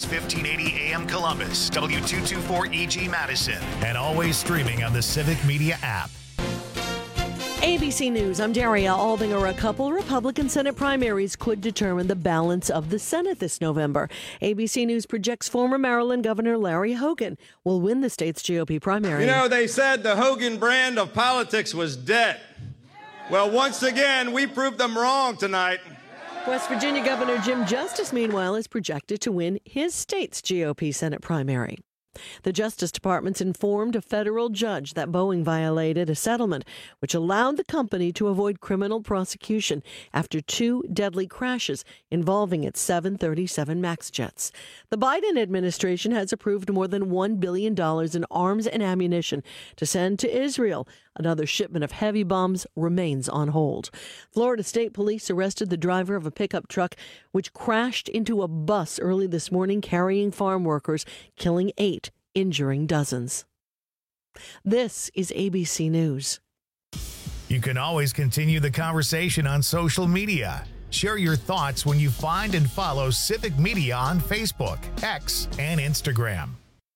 News 1580 AM Columbus, W224EG Madison, and always streaming on the Civic Media app. ABC News, I'm Daria Aldinger. A couple Republican Senate primaries could determine the balance of the Senate this November. ABC News projects former Maryland Governor Larry Hogan will win the state's GOP primary. You know, they said the Hogan brand of politics was dead. Well, once again, we proved them wrong tonight. West Virginia Governor Jim Justice, meanwhile, is projected to win his state's GOP Senate primary. The Justice Department's informed a federal judge that Boeing violated a settlement which allowed the company to avoid criminal prosecution after two deadly crashes involving its 737 MAX jets. The Biden administration has approved more than $1 billion in arms and ammunition to send to Israel. Another shipment of heavy bombs remains on hold. Florida State Police arrested the driver of a pickup truck which crashed into a bus early this morning carrying farm workers, killing 8, injuring dozens. This is ABC News. You can always continue the conversation on social media. Share your thoughts when you find and follow Civic Media on Facebook, X, and Instagram.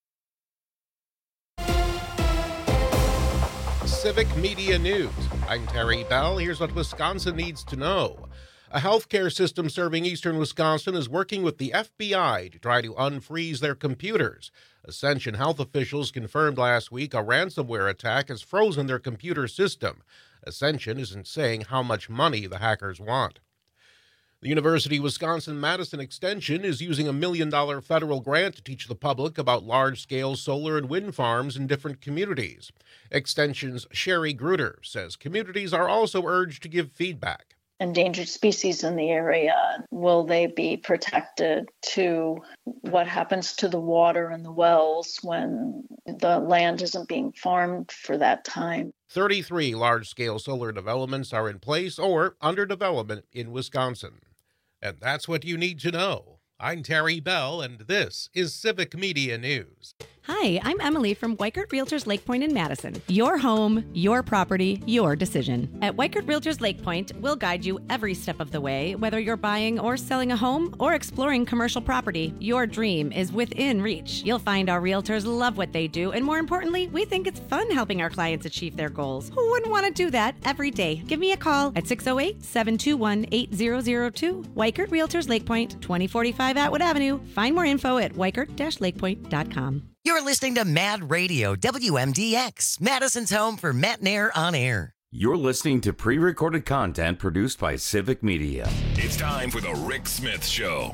Civic Media News. I'm Terry Bell. Here's what Wisconsin needs to know. A healthcare system serving eastern Wisconsin is working with the FBI to try to unfreeze their computers. Ascension health officials confirmed last week a ransomware attack has frozen their computer system. Ascension isn't saying how much money the hackers want. The University of Wisconsin-Madison Extension is using a $1 million federal grant to teach the public about large-scale solar and wind farms in different communities. Extension's Sherry Gruder says communities are also urged to give feedback. Endangered species in the area, will they be protected? To what happens to the water in the wells when the land isn't being farmed for that time? 33 large-scale solar developments are in place or under development in Wisconsin. And that's what you need to know. I'm Terry Bell, and this is Civic Media News. Hi, I'm Emily from Weichert Realtors Lake Point in Madison. Your home, your property, your decision. At Weichert Realtors Lake Point, we'll guide you every step of the way. Whether you're buying or selling a home or exploring commercial property, your dream is within reach. You'll find our realtors love what they do, and more importantly, we think it's fun helping our clients achieve their goals. Who wouldn't want to do that every day? Give me a call at 608-721-8002. Weichert Realtors Lake Point, 2045 Atwood Avenue. Find more info at weichert-lakepoint.com. You're listening to Mad Radio, WMDX, Madison's home for Matinair on Air. You're listening to pre-recorded content produced by Civic Media. It's time for the Rick Smith Show.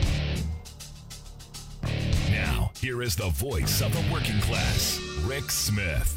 Now, here is the voice of the working class, Rick Smith.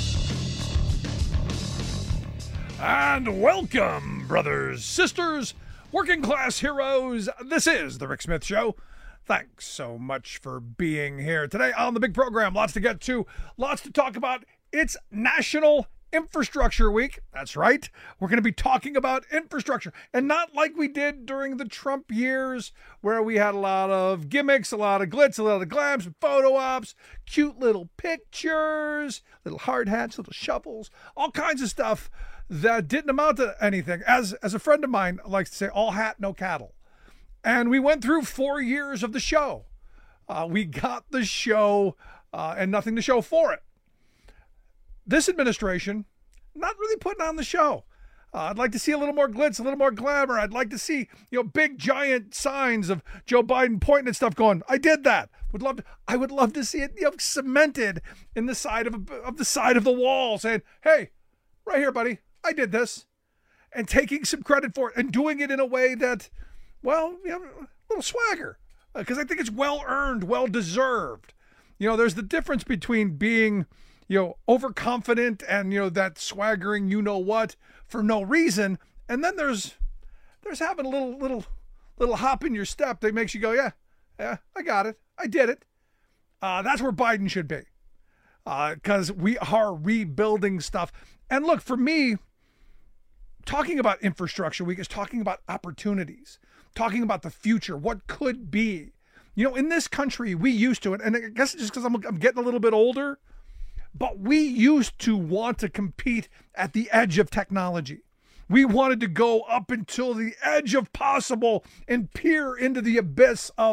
And welcome, brothers, sisters, working class heroes. This is the Rick Smith Show. Thanks so much for being here today on the big program. Lots to get to, lots to talk about. It's National Infrastructure Week. That's right. We're going to be talking about infrastructure, and not like we did during the Trump years where we had a lot of gimmicks, a lot of glitz, a lot of glams, and photo ops, cute little pictures, little hard hats, little shovels, all kinds of stuff that didn't amount to anything. As a friend of mine likes to say, all hat, no cattle. And we went through 4 years of the show. We got the show and nothing to show for it. This administration, not really putting on the show. I'd like to see a little more glitz, a little more glamour. I'd like to see, big giant signs of Joe Biden pointing at stuff going, I did that. I would love to see it, cemented in the side of the wall saying, hey, right here, buddy, I did this. And taking some credit for it and doing it in a way that, well, a little swagger, because I think it's well-earned, well-deserved. There's the difference between being, overconfident and, that swaggering you-know-what for no reason, and then there's having a little hop in your step that makes you go, yeah, I got it. I did it. That's where Biden should be, because we are rebuilding stuff. And look, for me, talking about infrastructure week is talking about opportunities. Talking about the future, what could be. In this country, we used to, and I guess it's just because I'm getting a little bit older, but we used to want to compete at the edge of technology. We wanted to go up until the edge of possible and peer into the abyss of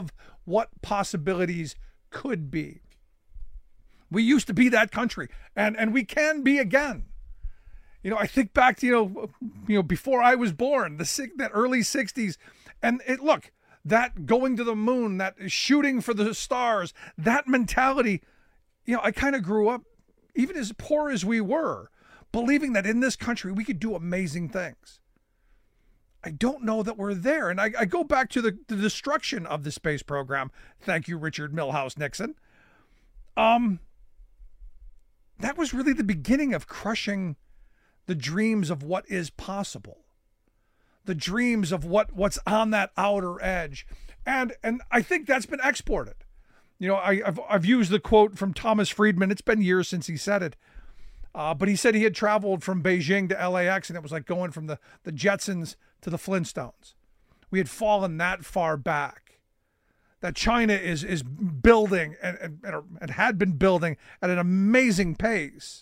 what possibilities could be. We used to be that country, and we can be again. You know, I think back to, before I was born, that early 60s, and look, that going to the moon, that shooting for the stars, that mentality, I kind of grew up, even as poor as we were, believing that in this country we could do amazing things. I don't know that we're there. And I go back to the destruction of the space program. Thank you, Richard Milhous Nixon. That was really the beginning of crushing the dreams of what is possible, the dreams of what's on that outer edge. And I think that's been exported. I've used the quote from Thomas Friedman. It's been years since he said it. But he said he had traveled from Beijing to LAX, and it was like going from the Jetsons to the Flintstones. We had fallen that far back. That China is building and had been building at an amazing pace,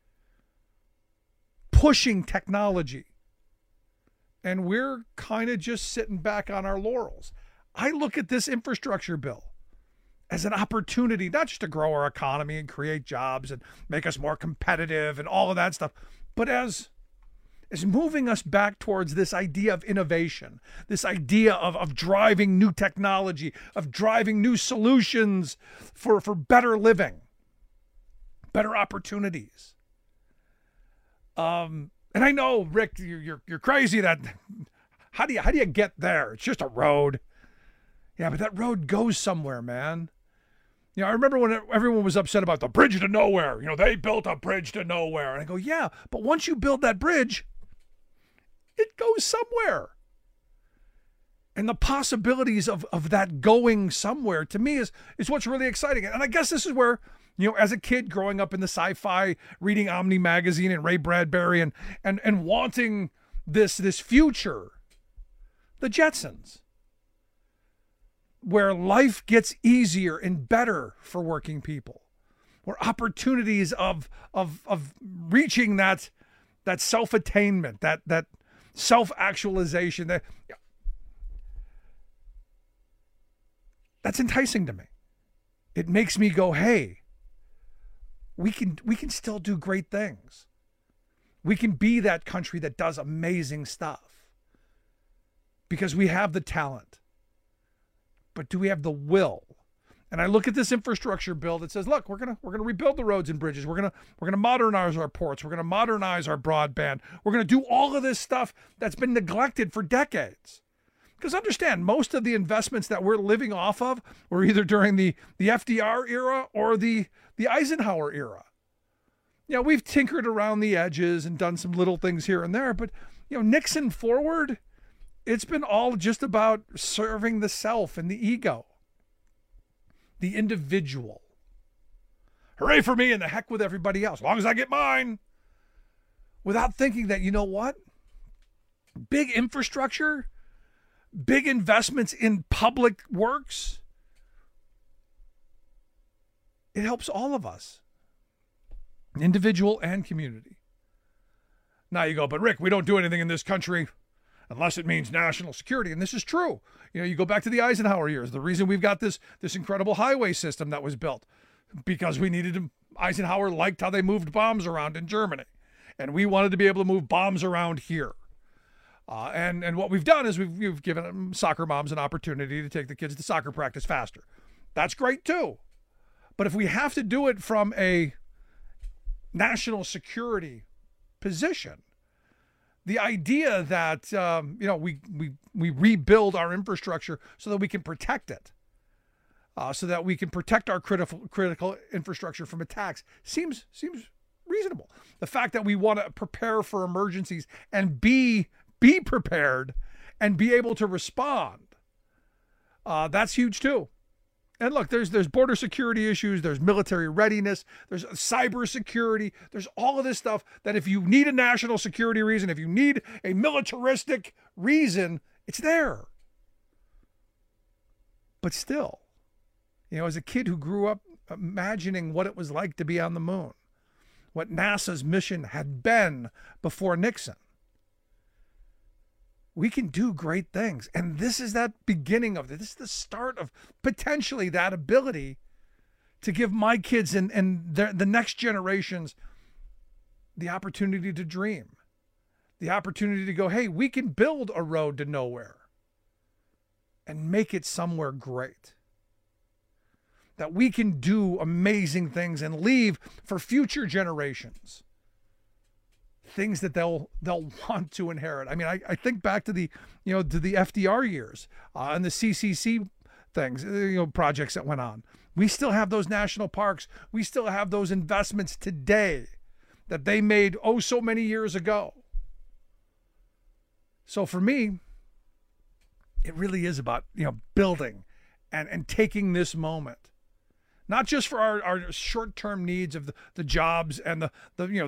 pushing technology. And we're kind of just sitting back on our laurels. I look at this infrastructure bill as an opportunity, not just to grow our economy and create jobs and make us more competitive and all of that stuff, but as moving us back towards this idea of innovation, this idea of driving new technology, of driving new solutions for better living, better opportunities. And I know, Rick, you're crazy. That how do you get there? It's just a road. Yeah, but that road goes somewhere, man. I remember when everyone was upset about the bridge to nowhere. They built a bridge to nowhere. And I go, yeah, but once you build that bridge, it goes somewhere. And the possibilities of that going somewhere, to me, is what's really exciting. And I guess this is where, as a kid growing up in the sci-fi, reading Omni magazine and Ray Bradbury and wanting this future, the Jetsons, where life gets easier and better for working people, where opportunities of reaching that self-attainment, that self-actualization, that's enticing to me. It makes me go, hey, we can still do great things. We can be that country that does amazing stuff because we have the talent. But do we have the will? And I look at this infrastructure bill that says, look, we're gonna rebuild the roads and bridges. We're gonna modernize our ports. We're gonna modernize our broadband. We're gonna do all of this stuff that's been neglected for decades. Because understand, most of the investments that we're living off of were either during the FDR era or the Eisenhower era. We've tinkered around the edges and done some little things here and there, but Nixon forward, it's been all just about serving the self and the ego, the individual. Hooray for me and the heck with everybody else, as long as I get mine. Without thinking that, what? Big infrastructure, big investments in public works, it helps all of us, individual and community. Now you go, but Rick, we don't do anything in this country unless it means national security. And this is true. You go back to the Eisenhower years. The reason we've got this incredible highway system that was built, because we needed to, Eisenhower liked how they moved bombs around in Germany. And we wanted to be able to move bombs around here. And what we've done is we've given soccer moms an opportunity to take the kids to soccer practice faster. That's great too. But if we have to do it from a national security position, the idea that we rebuild our infrastructure so that we can protect it, so that we can protect our critical infrastructure from attacks seems reasonable. The fact that we want to prepare for emergencies and be prepared and be able to respond, that's huge too. And look, there's border security issues, there's military readiness, there's cyber security, there's all of this stuff that if you need a national security reason, if you need a militaristic reason, it's there. But still, as a kid who grew up imagining what it was like to be on the moon, what NASA's mission had been before Nixon, we can do great things. And this is that beginning of it. This is the start of potentially that ability to give my kids and the next generations the opportunity to dream, the opportunity to go, hey, we can build a road to nowhere and make it somewhere great. That we can do amazing things and leave for future generations things that they'll want to inherit. I mean, I think back to the FDR years and the CCC things, projects that went on. We still have those national parks. We still have those investments today that they made so many years ago. So for me, it really is about building and taking this moment. Not just for our short-term needs of the jobs and the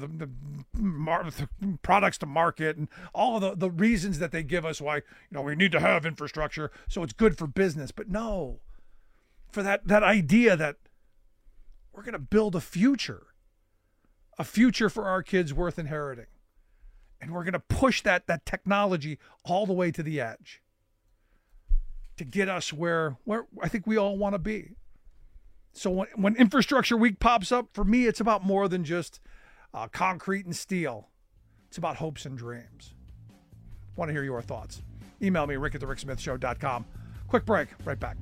products to market and all of the reasons that they give us why we need to have infrastructure so it's good for business. But no, for that idea that we're going to build a future for our kids worth inheriting. And we're going to push that technology all the way to the edge to get us where I think we all want to be. So when Infrastructure Week pops up, for me, it's about more than just concrete and steel. It's about hopes and dreams. Want to hear your thoughts? Email me, rick@thericksmithshow.com. Quick break. Right back.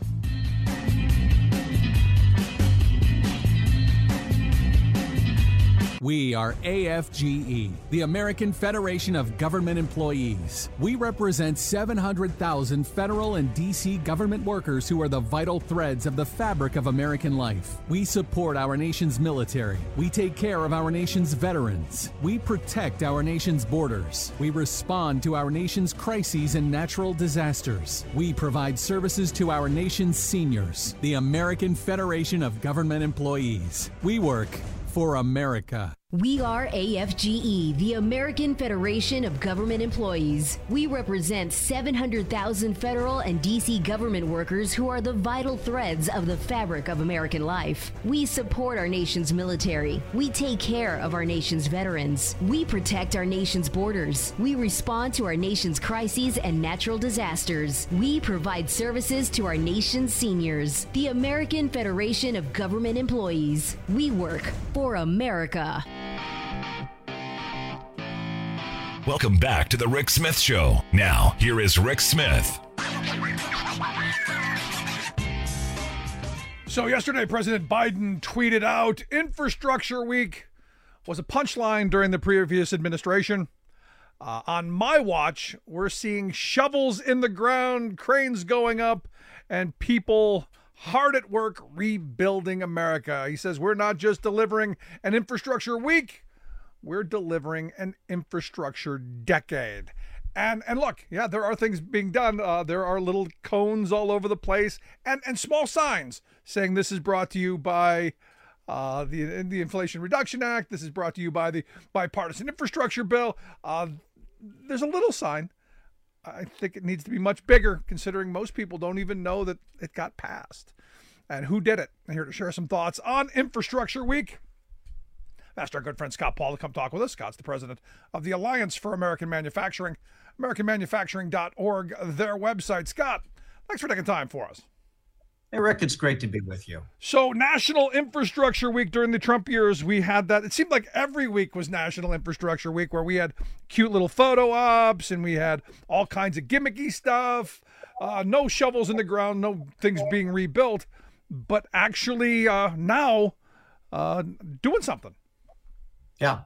We are AFGE, the American Federation of Government Employees. We represent 700,000 federal and D.C. government workers who are the vital threads of the fabric of American life. We support our nation's military. We take care of our nation's veterans. We protect our nation's borders. We respond to our nation's crises and natural disasters. We provide services to our nation's seniors. The American Federation of Government Employees. We work for America. We are AFGE, the American Federation of Government Employees. We represent 700,000 federal and D.C. government workers who are the vital threads of the fabric of American life. We support our nation's military. We take care of our nation's veterans. We protect our nation's borders. We respond to our nation's crises and natural disasters. We provide services to our nation's seniors. The American Federation of Government Employees. We work for America. Welcome back to the Rick Smith Show. Now, here is Rick Smith. So yesterday, President Biden tweeted out, Infrastructure Week was a punchline during the previous administration. On my watch, we're seeing shovels in the ground, cranes going up, and people hard at work rebuilding America. He says, we're not just delivering an Infrastructure Week, we're delivering an infrastructure decade. And look, yeah, there are things being done. There are little cones all over the place and small signs saying this is brought to you by the Inflation Reduction Act. This is brought to you by the Bipartisan Infrastructure Bill. There's a little sign. I think it needs to be much bigger, considering most people don't even know that it got passed. And who did it? I'm here to share some thoughts on Infrastructure Week. Asked our good friend Scott Paul to come talk with us. Scott's the president of the Alliance for American Manufacturing, AmericanManufacturing.org, their website. Scott, thanks for taking time for us. Hey, Rick, it's great to be with you. So National Infrastructure Week during the Trump years, we had that. It seemed like every week was National Infrastructure Week, where we had cute little photo ops and we had all kinds of gimmicky stuff, no shovels in the ground, no things being rebuilt, but actually now doing something. Yeah.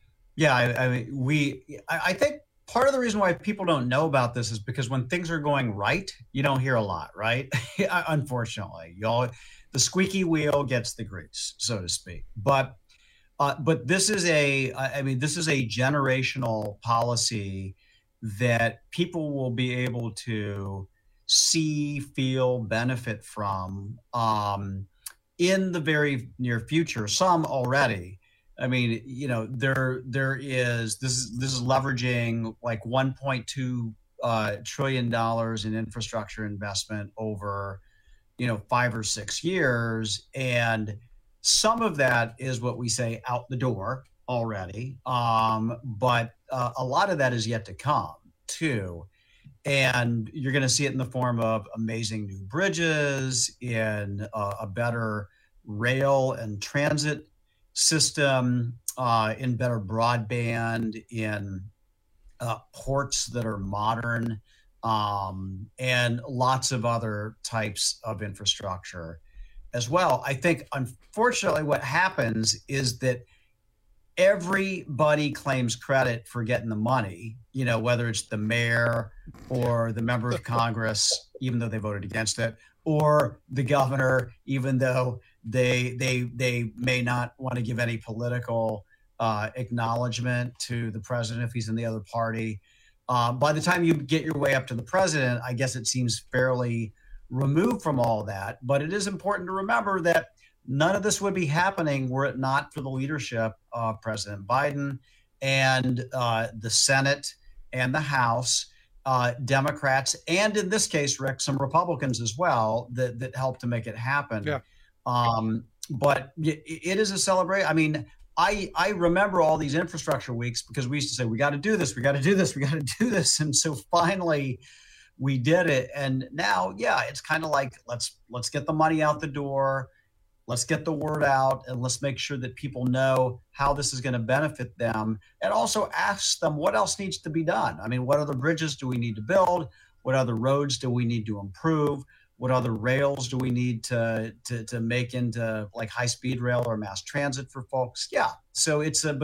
I think part of the reason why people don't know about this is because when things are going right, you don't hear a lot, right? Unfortunately, the squeaky wheel gets the grease, so to speak. But this is a generational policy that people will be able to see, feel, benefit from in the very near future. Some already. I mean, there is this is leveraging like $1.2 trillion in infrastructure investment over, 5 or 6 years, and some of that is what we say out the door already, but a lot of that is yet to come. too. And you're going to see it in the form of amazing new bridges, in a better rail and transit system, in better broadband, in ports that are modern, and lots of other types of infrastructure as well. I think, unfortunately, what happens is that everybody claims credit for getting the money, whether it's the mayor or the member of Congress, even though they voted against it, or the governor, even though they may not want to give any political acknowledgement to the president if he's in the other party. By the time you get your way up to the president, I guess it seems fairly removed from all that. But it is important to remember that none of this would be happening were it not for the leadership of President Biden and the Senate and the House, Democrats, and in this case, Rick, some Republicans as well that helped to make it happen. Yeah. But it is a celebration. I mean, I remember all these infrastructure weeks because we used to say, we got to do this, we got to do this, we got to do this. And so finally we did it. And now, yeah, it's kind of like, let's get the money out the door. Let's get the word out, and let's make sure that people know how this is going to benefit them, and also ask them what else needs to be done. I mean, what other bridges do we need to build? What other roads do we need to improve? What other rails do we need to make into like high-speed rail or mass transit for folks? Yeah. So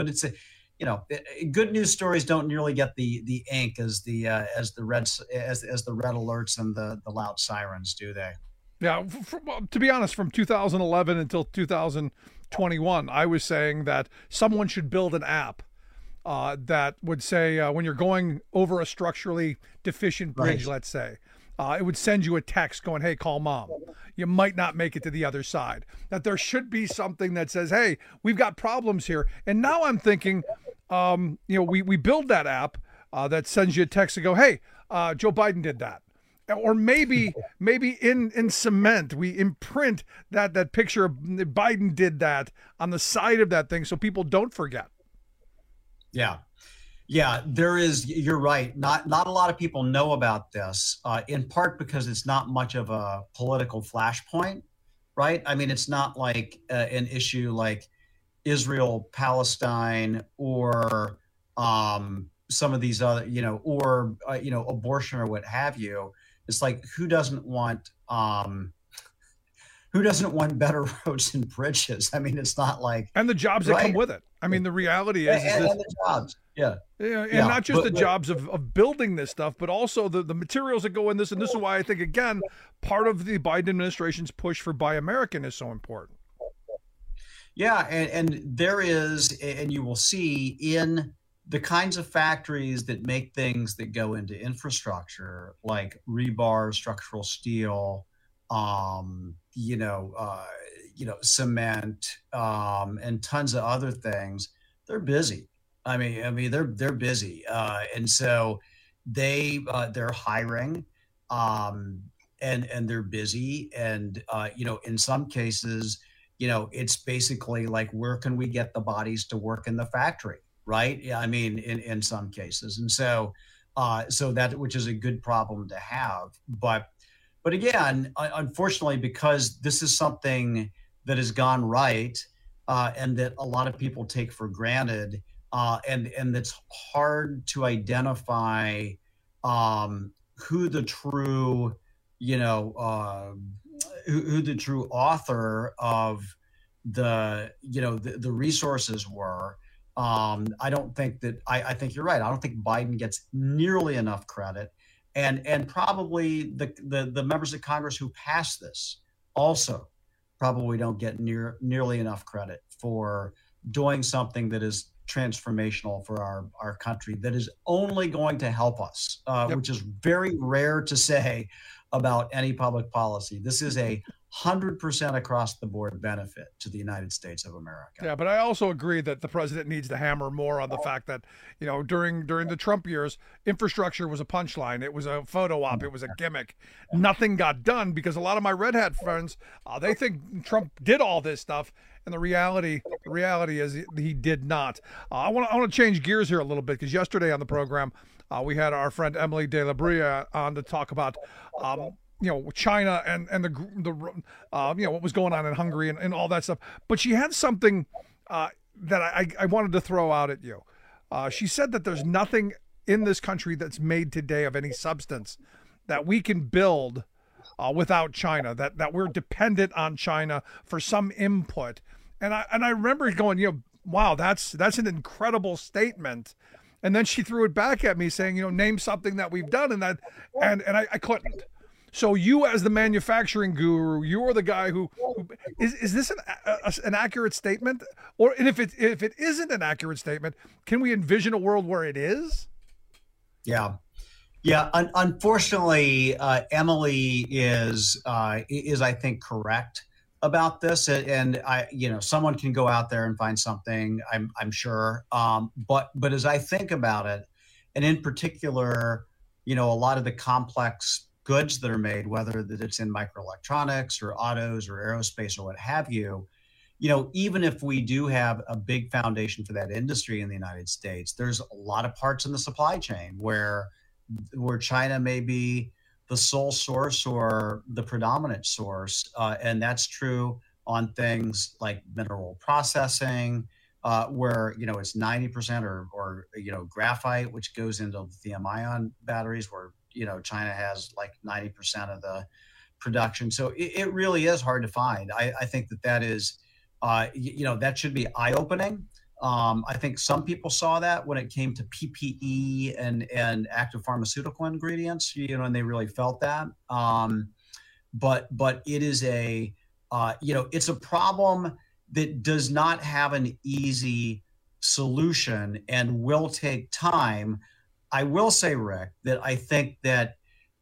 good news stories don't nearly get the ink as the red alerts and the loud sirens, do they? Yeah, to be honest, from 2011 until 2021, I was saying that someone should build an app that would say when you're going over a structurally deficient bridge, let's say, it would send you a text going, hey, call mom. You might not make it to the other side. That there should be something that says, hey, we've got problems here. And now I'm thinking, we build that app that sends you a text to go, hey, Joe Biden did that. Or maybe in cement, we imprint that picture of Biden did that on the side of that thing so people don't forget. Yeah. Yeah, there is. You're right. Not a lot of people know about this, in part because it's not much of a political flashpoint, right? I mean, it's not like an issue like Israel, Palestine, or some of these other, abortion or what have you. It's like, who doesn't want better roads and bridges? I mean, it's not like, and the jobs that come with it. I mean, the reality is, and the jobs. Yeah. And not just the jobs of building this stuff, but also the materials that go in this. And this is why I think, again, part of the Biden administration's push for Buy American is so important. Yeah. And there is, and you will see in the kinds of factories that make things that go into infrastructure, like rebar, structural steel, cement, and tons of other things, they're busy. I mean, they're busy, and so they're hiring, and they're busy, and in some cases, it's basically like, where can we get the bodies to work in the factory, right? Yeah, I mean, in some cases, and so that, which is a good problem to have, but again, unfortunately, because this is something that has gone right, and that a lot of people take for granted. And it's hard to identify who the true, who the true author of the resources were. I don't think that I think you're right. I don't think Biden gets nearly enough credit, and probably the members of Congress who passed this also probably don't get nearly enough credit for doing something that is transformational for our country, that is only going to help us, which is very rare to say about any public policy. This is 100% across the board benefit to the United States of America. Yeah, but I also agree that the president needs to hammer more on the fact that, during the Trump years, infrastructure was a punchline. It was a photo op. It was a gimmick. Nothing got done because a lot of my Red Hat friends, they think Trump did all this stuff. And the reality is he did not. I want to change gears here a little bit, because yesterday on the program, We had our friend Emily De La Brea on to talk about, China and the what was going on in Hungary and all that stuff. But she had something that I wanted to throw out at you. She said that there's nothing in this country that's made today of any substance that we can build without China, that we're dependent on China for some input. And I remember going, wow, that's an incredible statement. And then she threw it back at me saying, name something that we've done, and I couldn't. So you, as the manufacturing guru, you're the guy who is this an accurate statement? And if it isn't an accurate statement, can we envision a world where it is? Yeah. Unfortunately, Emily is I think correct about this, and someone can go out there and find something. I'm sure. But as I think about it, and in particular, a lot of the complex goods that are made, whether that it's in microelectronics or autos or aerospace or what have you, even if we do have a big foundation for that industry in the United States, there's a lot of parts in the supply chain where China may be the sole source or the predominant source. And that's true on things like mineral processing, where, it's 90% or graphite, which goes into lithium-ion batteries, where, China has like 90% of the production. So it really is hard to find. I think that is, that should be eye-opening. I think some people saw that when it came to PPE and active pharmaceutical ingredients, and they really felt that. But it is it's a problem that does not have an easy solution and will take time. I will say, Rick, that I think that,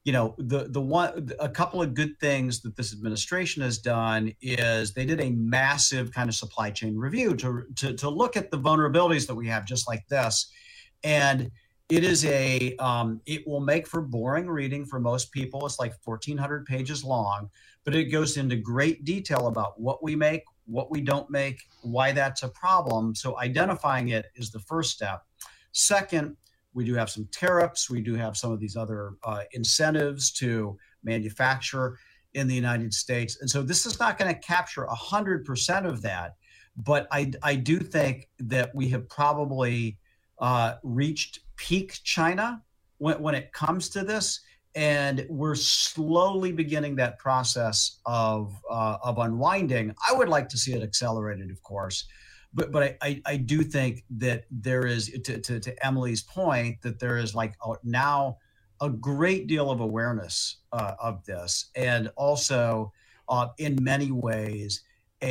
a couple of good things that this administration has done is they did a massive kind of supply chain review to look at the vulnerabilities that we have, just like this. And it is it will make for boring reading for most people. It's like 1,400 pages long, but it goes into great detail about what we make, what we don't make, why that's a problem. So identifying it is the first step. Second, we do have some tariffs. We do have some of these other incentives to manufacture in the United States. And so this is not going to capture 100% of that. But I do think that we have probably reached peak China when it comes to this. And we're slowly beginning that process of unwinding. I would like to see it accelerated, of course. But I do think that there is, to Emily's point, that there is now a great deal of awareness of this, and also in many ways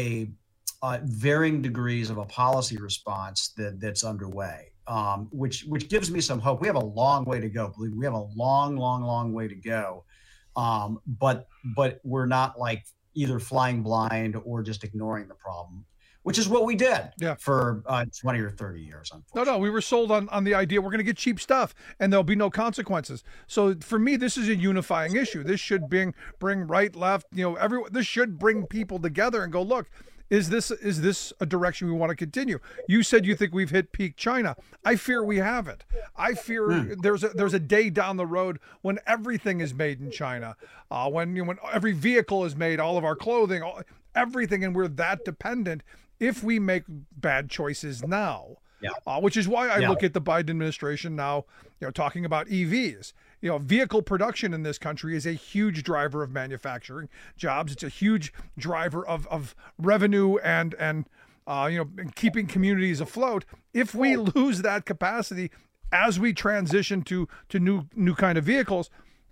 varying degrees of a policy response that's underway, which gives me some hope. We have a long way to go. Believe me, we have a long way to go. But we're not either flying blind or just ignoring the problem, which is what we did for 20 or 30 years. No, we were sold on the idea we're going to get cheap stuff and there'll be no consequences. So for me, this is a unifying issue. This should bring right, left, this should bring people together and go, look, is this a direction we want to continue? You said you think we've hit peak China. I fear we haven't. I fear there's a day down the road when everything is made in China, when every vehicle is made, all of our clothing, everything, and we're that dependent if we make bad choices now. Which is why I look at the Biden administration now, talking about EVs. Vehicle production in this country is a huge driver of manufacturing jobs. It's a huge driver of revenue and keeping communities afloat. If we lose that capacity as we transition to new kind of vehicles,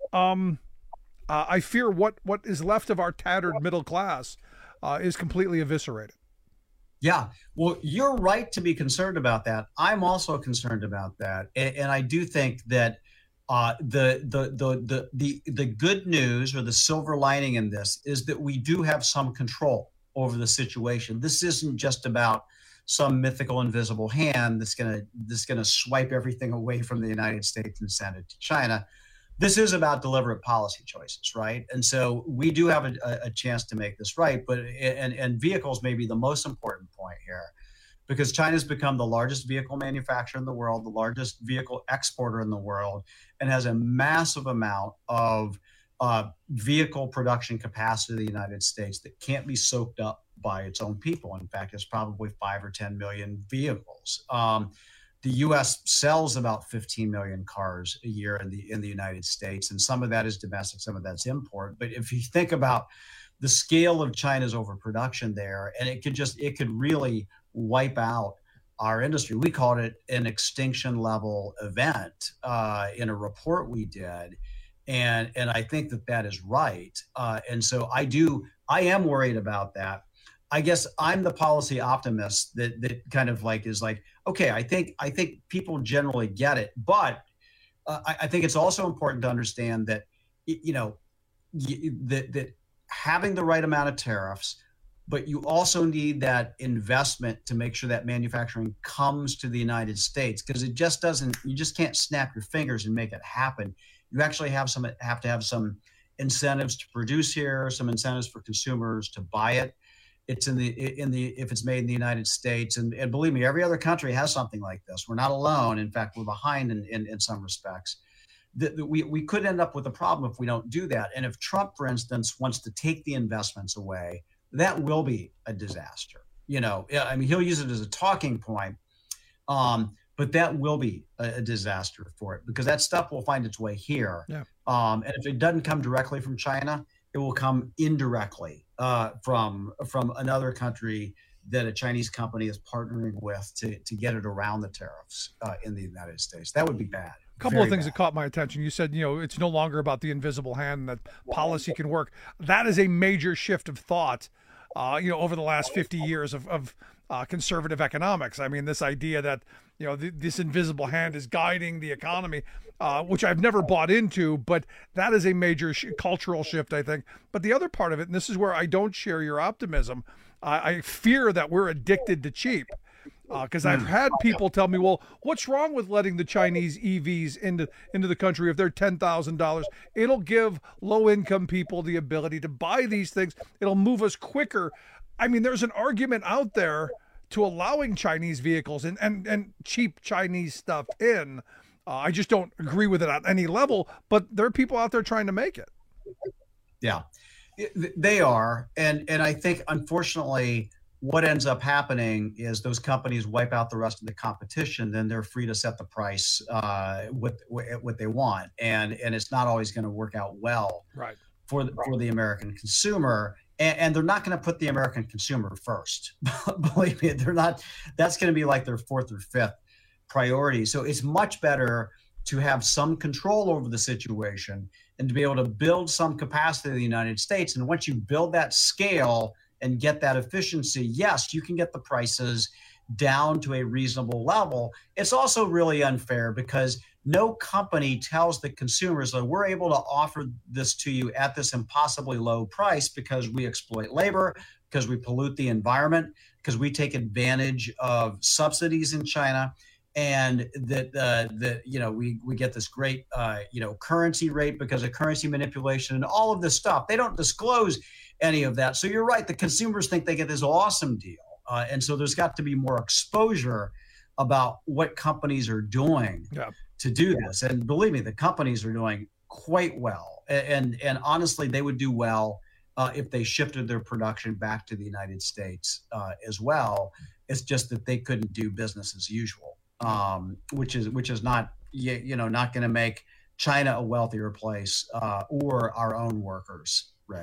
I fear what is left of our tattered middle class is completely eviscerated. Yeah, well, you're right to be concerned about that. I'm also concerned about that, and I do think that the good news or the silver lining in this is that we do have some control over the situation. This isn't just about some mythical invisible hand that's gonna swipe everything away from the United States and send it to China. This is about deliberate policy choices, right? And so we do have a chance to make this right, but and vehicles may be the most important point here, because China's become the largest vehicle manufacturer in the world, the largest vehicle exporter in the world, and has a massive amount of vehicle production capacity in the United States that can't be soaked up by its own people. In fact, it's probably 5 or 10 million vehicles. The U.S. sells about 15 million cars a year in the United States, and some of that is domestic, some of that's import. But if you think about the scale of China's overproduction there, and it could really wipe out our industry. We called it an extinction level event in a report we did. And I think that is right. And so I am worried about that. I guess I'm the policy optimist that kind of like is like, okay, I think people generally get it, but I think it's also important to understand that, that having the right amount of tariffs, but you also need that investment to make sure that manufacturing comes to the United States, because you just can't snap your fingers and make it happen. You actually have to have some incentives to produce here, some incentives for consumers to buy it. It's if it's made in the United States, and believe me, every other country has something like this. We're not alone. In fact, we're behind in some respects. We could end up with a problem if we don't do that. And if Trump, for instance, wants to take the investments away, that will be a disaster. I mean, he'll use it as a talking point, but that will be a disaster for it, because that stuff will find its way here. Yeah. And if it doesn't come directly from China, it will come indirectly from another country that a Chinese company is partnering with to get it around the tariffs in the United States. That would be bad. A couple of things that caught my attention. You said, it's no longer about the invisible hand, that policy can work. That is a major shift of thought, over the last 50 years of conservative economics. I mean, this idea that, this invisible hand is guiding the economy, which I've never bought into, but that is a major cultural shift, I think. But the other part of it, and this is where I don't share your optimism, I fear that we're addicted to cheap. Because I've had people tell me, well, what's wrong with letting the Chinese EVs into the country if they're $10,000? It'll give low-income people the ability to buy these things. It'll move us quicker. I mean, there's an argument out there to allowing Chinese vehicles and cheap Chinese stuff in. I just don't agree with it at any level, but there are people out there trying to make it. Yeah, they are. And I think, unfortunately, what ends up happening is those companies wipe out the rest of the competition. Then they're free to set the price what they want, and it's not always going to work out well for the American consumer. And they're not going to put the American consumer first. Believe me, they're not. That's going to be like their fourth or fifth priority. So it's much better to have some control over the situation and to be able to build some capacity in the United States. And once you build that scale and get that efficiency, yes, you can get the prices down to a reasonable level. It's also really unfair because no company tells the consumers that we're able to offer this to you at this impossibly low price because we exploit labor, because we pollute the environment, because we take advantage of subsidies in China, and that we get this great currency rate because of currency manipulation and all of this stuff. They don't disclose any of that. So you're right. The consumers think they get this awesome deal. And so there's got to be more exposure about what companies are doing to do this. And believe me, the companies are doing quite well. And honestly, they would do well if they shifted their production back to the United States as well. It's just that they couldn't do business as usual, which is not not going to make China a wealthier place or our own workers, Rick.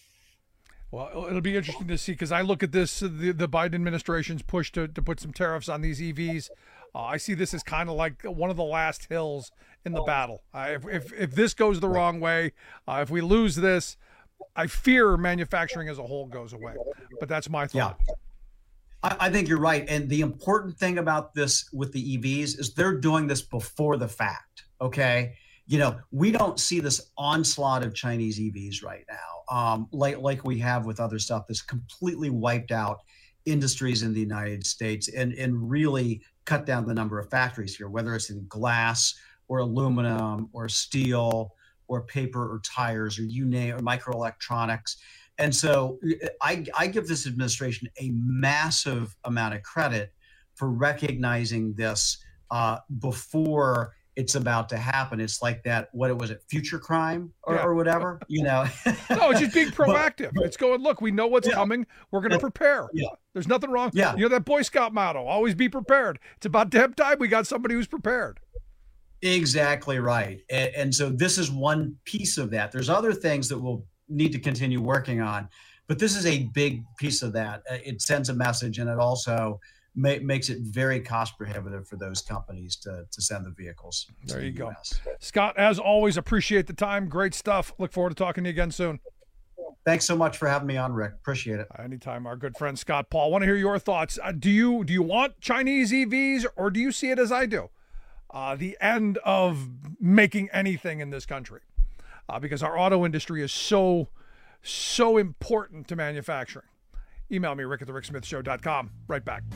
Well, it'll be interesting to see, because I look at this, the Biden administration's push to put some tariffs on these EVs. I see this as kind of like one of the last hills in the battle. If this goes the wrong way, if we lose this, I fear manufacturing as a whole goes away. But that's my thought. Yeah. I think you're right. And the important thing about this with the EVs is they're doing this before the fact, okay? We don't see this onslaught of Chinese EVs right now, like we have with other stuff that's completely wiped out industries in the United States and really cut down the number of factories here, whether it's in glass or aluminum or steel or paper or tires or you name, or microelectronics. And so I give this administration a massive amount of credit for recognizing this before it's about to happen. It's like that, what was it, future crime or whatever, No, it's just being proactive. It's going, look, we know what's coming. We're going to prepare. Yeah. There's nothing wrong. Yeah. That Boy Scout motto, always be prepared. It's about damn time we got somebody who's prepared. Exactly right. And so this is one piece of that. There's other things that we'll need to continue working on, but this is a big piece of that. It sends a message, and it also makes it very cost prohibitive for those companies to send the vehicles. There you go. Scott, as always, appreciate the time. Great stuff. Look forward to talking to you again soon. Thanks so much for having me on, Rick. Appreciate it. Anytime, our good friend Scott Paul. Want to hear your thoughts. Do you want Chinese EVs, or do you see it as I do? The end of making anything in this country, because our auto industry is so important to manufacturing. Email me, rick@thericksmithshow.com. Right back.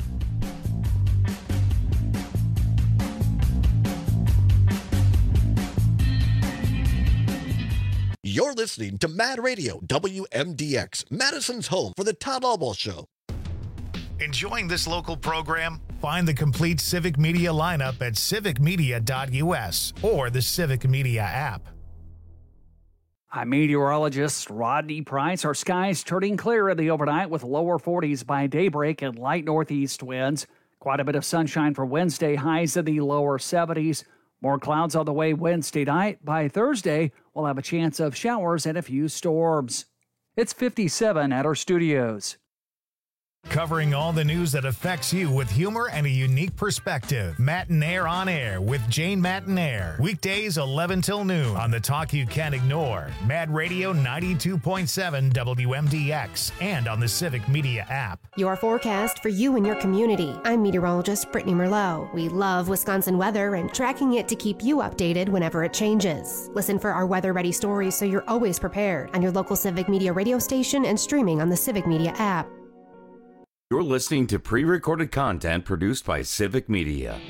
You're listening to Mad Radio, WMDX, Madison's home for the Todd Albaugh Show. Enjoying this local program? Find the complete Civic Media lineup at civicmedia.us or the Civic Media app. I'm meteorologist Rodney Price. Our skies turning clear in the overnight with lower 40s by daybreak and light northeast winds. Quite a bit of sunshine for Wednesday, highs in the lower 70s. More clouds on the way Wednesday night. By Thursday, we'll have a chance of showers and a few storms. It's 57 at our studios. Covering all the news that affects you with humor and a unique perspective. Matinaire on Air with Jane Matinaire. Weekdays 11 till noon on the talk you can't ignore. Mad Radio 92.7 WMDX and on the Civic Media app. Your forecast for you and your community. I'm meteorologist Brittany Merlot. We love Wisconsin weather and tracking it to keep you updated whenever it changes. Listen for our weather-ready stories so you're always prepared on your local Civic Media radio station and streaming on the Civic Media app. You're listening to pre-recorded content produced by Civic Media.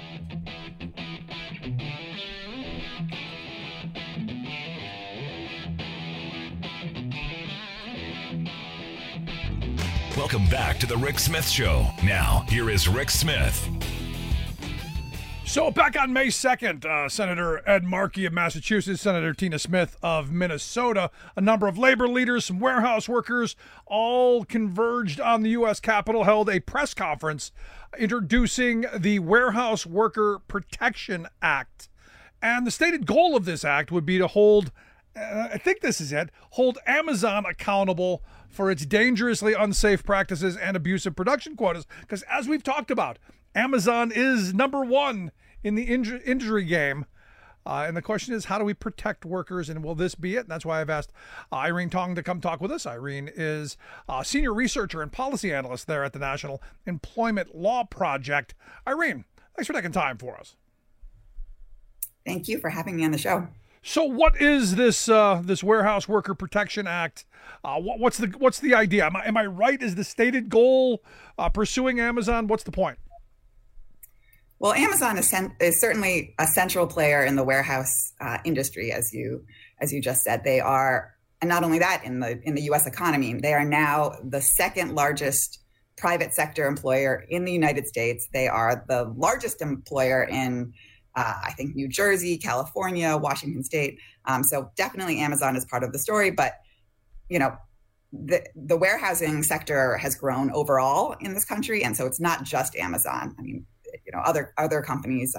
Welcome back to the Rick Smith Show. Now, here is Rick Smith. So back on May 2nd, Senator Ed Markey of Massachusetts, Senator Tina Smith of Minnesota, a number of labor leaders, some warehouse workers, all converged on the U.S. Capitol, held a press conference introducing the Warehouse Worker Protection Act. And the stated goal of this act would be to hold, I think this is it, hold Amazon accountable for its dangerously unsafe practices and abusive production quotas. Because as we've talked about, Amazon is number one in the injury game. And the question is, how do we protect workers, and will this be it? And that's why I've asked Irene Tong to come talk with us. Irene is a senior researcher and policy analyst there at the National Employment Law Project. Irene, thanks for taking time for us. Thank you for having me on the show. So what is this this Warehouse Worker Protection Act? What's the idea? Am I right? Is the stated goal pursuing Amazon? What's the point? Well, Amazon is certainly a central player in the warehouse industry, as you just said. They are, and not only that, in the U.S. economy, they are now the second largest private sector employer in the United States. They are the largest employer in, I think, New Jersey, California, Washington State. So definitely Amazon is part of the story. But, you know, the warehousing sector has grown overall in this country. And so it's not just Amazon. I mean, you know, other companies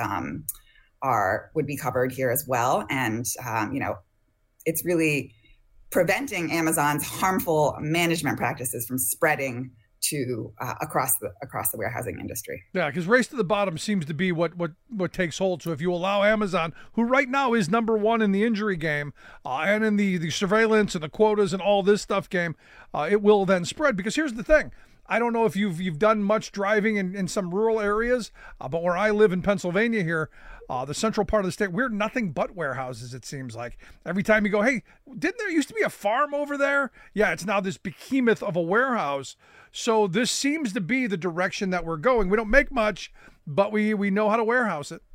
would be covered here as well. And, you know, it's really preventing Amazon's harmful management practices from spreading to across the warehousing industry. Yeah, because race to the bottom seems to be what takes hold. So if you allow Amazon, who right now is number one in the injury game and in the surveillance and the quotas and all this stuff game, it will then spread. Because here's the thing. I don't know if you've done much driving in some rural areas, but where I live in Pennsylvania here, the central part of the state, we're nothing but warehouses, it seems like. Every time you go, hey, didn't there used to be a farm over there? Yeah, it's now this behemoth of a warehouse. So this seems to be the direction that we're going. We don't make much, but we know how to warehouse it.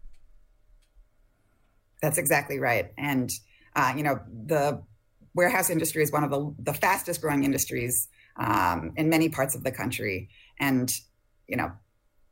That's exactly right. And, you know, the warehouse industry is one of the fastest growing industries in many parts of the country. And, you know,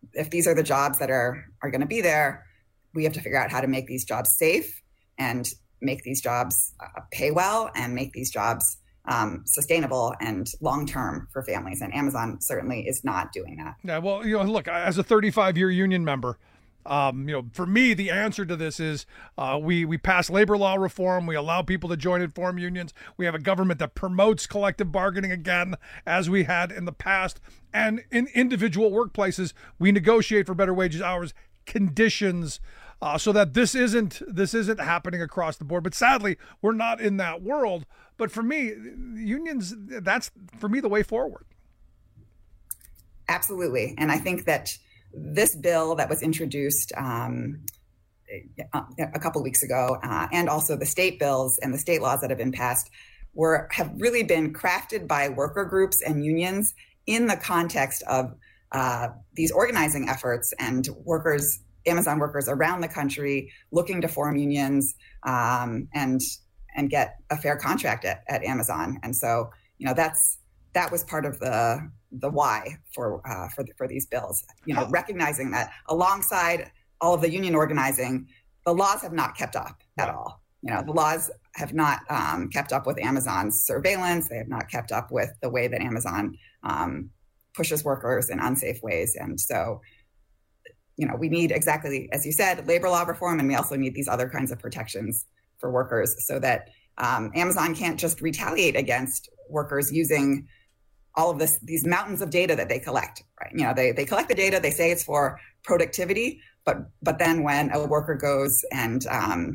if these are the jobs that are going to be there, we have to figure out how to make these jobs safe and make these jobs pay well and make these jobs sustainable and long-term for families. And Amazon certainly is not doing that. Yeah, well, look, as a 35-year union member, for me, the answer to this is we pass labor law reform. We allow people to join and form unions. We have a government that promotes collective bargaining again, as we had in the past. And in individual workplaces, we negotiate for better wages, hours, conditions, so that this isn't happening across the board. But sadly, we're not in that world. But for me, unions, that's, for me, the way forward. Absolutely. And I think that this bill that was introduced a couple of weeks ago, and also the state bills and the state laws that have been passed, have really been crafted by worker groups and unions in the context of these organizing efforts and Amazon workers around the country looking to form unions and get a fair contract at Amazon. And so, that was part of the why for these bills. Recognizing that alongside all of the union organizing, the laws have not kept up at all. The laws have not kept up with Amazon's surveillance. They have not kept up with the way that Amazon pushes workers in unsafe ways. And so, we need, exactly as you said, labor law reform, and we also need these other kinds of protections for workers so that Amazon can't just retaliate against workers using all of these mountains of data that they collect, right? They collect the data, they say it's for productivity, but then when a worker goes and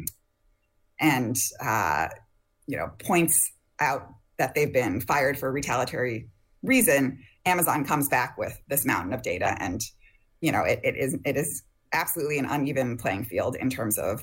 points out that they've been fired for a retaliatory reason, Amazon comes back with this mountain of data, and it is absolutely an uneven playing field in terms of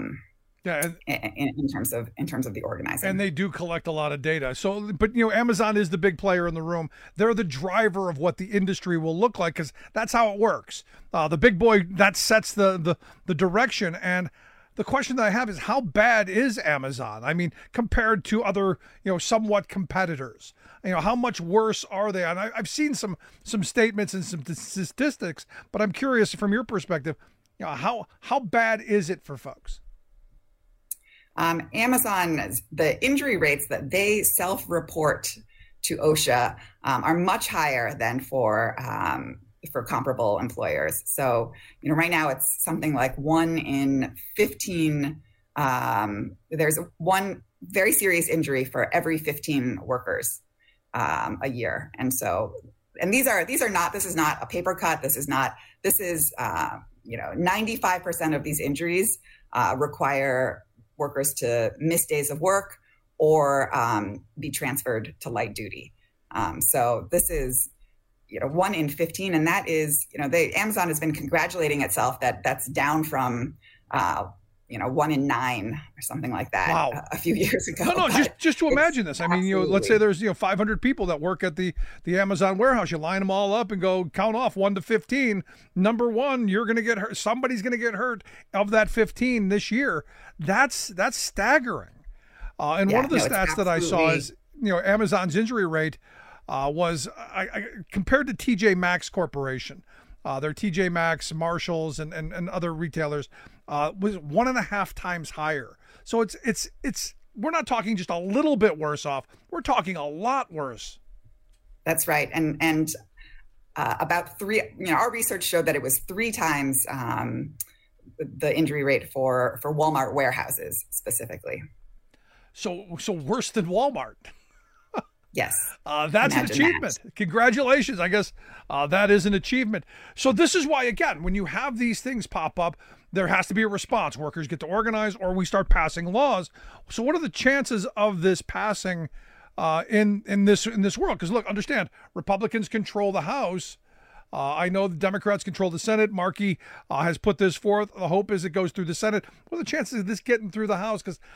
in terms of the organizing. And they do collect a lot of data. So, but Amazon is the big player in the room. They're the driver of what the industry will look like, because that's how it works. The big boy that sets the direction. And the question that I have is, how bad is Amazon? I mean, compared to other somewhat competitors, how much worse are they? And I've seen some statements and some statistics, but I'm curious from your perspective, how bad is it for folks? Amazon, the injury rates that they self-report to OSHA are much higher than for comparable employers. So, right now it's something like 1 in 15. There's one very serious injury for every 15 workers a year, and so, and these are not. This is not a paper cut. This is 95% of these injuries require workers to miss days of work or be transferred to light duty. So this is, 1 in 15, and that is, Amazon has been congratulating itself that that's down from, 1 in 9 or something like that. Wow. A few years ago. No, just to imagine this. I mean, let's say there's 500 people that work at the Amazon warehouse. You line them all up and go count off 1 to 15. Number 1, you're going to get hurt. Somebody's going to get hurt of that 15 this year. That's staggering. And one of the stats that I saw is, Amazon's injury rate was compared to TJ Maxx Corporation. Their TJ Maxx, Marshalls, and other retailers was 1.5 times higher. So it's we're not talking just a little bit worse off. We're talking a lot worse. That's right, and about 3. Our research showed that it was 3 times the injury rate for Walmart warehouses specifically. So worse than Walmart. Yes. That's an achievement. That. Congratulations. I guess that is an achievement. So this is why, again, when you have these things pop up, there has to be a response. Workers get to organize, or we start passing laws. So what are the chances of this passing in this world? Because look, understand, Republicans control the House. I know the Democrats control the Senate. Markey has put this forth. The hope is it goes through the Senate. What are the chances of this getting through the House? Because